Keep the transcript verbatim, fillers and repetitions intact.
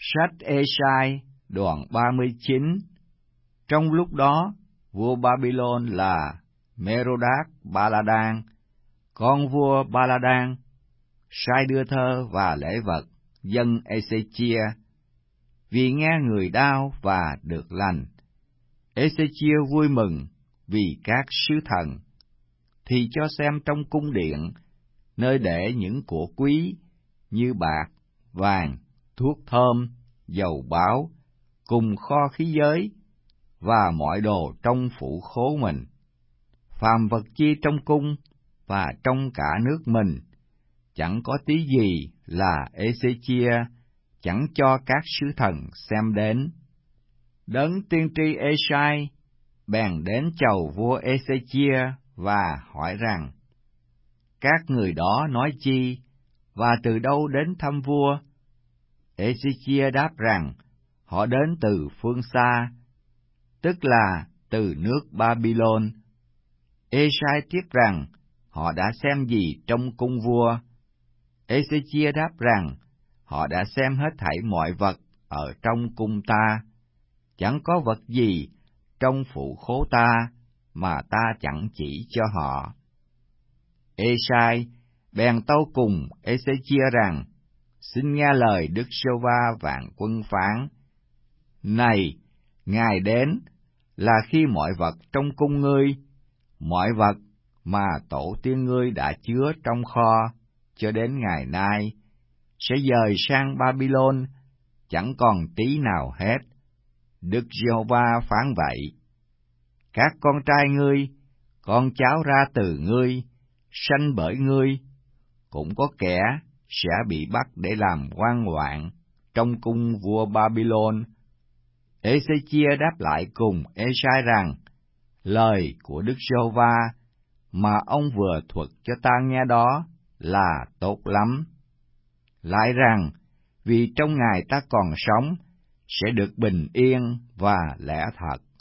Sách Ê-sai đoạn ba mươi chín. Trong lúc đó, vua Babylon là Merodach-Baladan, con vua Baladan, sai đưa thơ và lễ vật dân Ê-xê-chia, vì nghe người đau và được lành. Ê-xê-chia vui mừng vì các sứ thần, thì cho xem trong cung điện, nơi để những của quý như bạc, vàng, thuốc thơm, dầu báu, cùng kho khí giới, và mọi đồ trong phủ khố mình. Phàm vật chi trong cung và trong cả nước mình, chẳng có tí gì là Ê-xê-chia chẳng cho các sứ thần xem đến. Đấng tiên tri Ê-sai bèn đến chầu vua Ê-xê-chia và hỏi rằng: các người đó nói chi, và từ đâu đến thăm vua? Ê-xê-chia đáp rằng: họ đến từ phương xa, tức là từ nước Babylon. Ê-sai tiếp rằng: họ đã xem gì trong cung vua? Ê-xê-chia đáp rằng: họ đã xem hết thảy mọi vật ở trong cung ta, chẳng có vật gì trong phủ khố ta mà ta chẳng chỉ cho họ. Ê-sai bèn tâu cùng Ê-xê-chia rằng: xin nghe lời Đức Giê-hô-va vạn quân phán. Này, ngày đến là khi mọi vật trong cung ngươi, mọi vật mà tổ tiên ngươi đã chứa trong kho cho đến ngày nay, sẽ dời sang Babylon, chẳng còn tí nào hết. Đức Giê-hô-va phán vậy. Các con trai ngươi, con cháu ra từ ngươi, sanh bởi ngươi, cũng có kẻ sẽ bị bắt để làm quan ngoạn trong cung vua Babylon. Ê-xê-chia đáp lại cùng Ê-sai rằng: lời của Đức Giê-hô-va mà ông vừa thuật cho ta nghe đó là tốt lắm. Lại rằng, vì trong ngày ta còn sống, sẽ được bình yên và lẽ thật.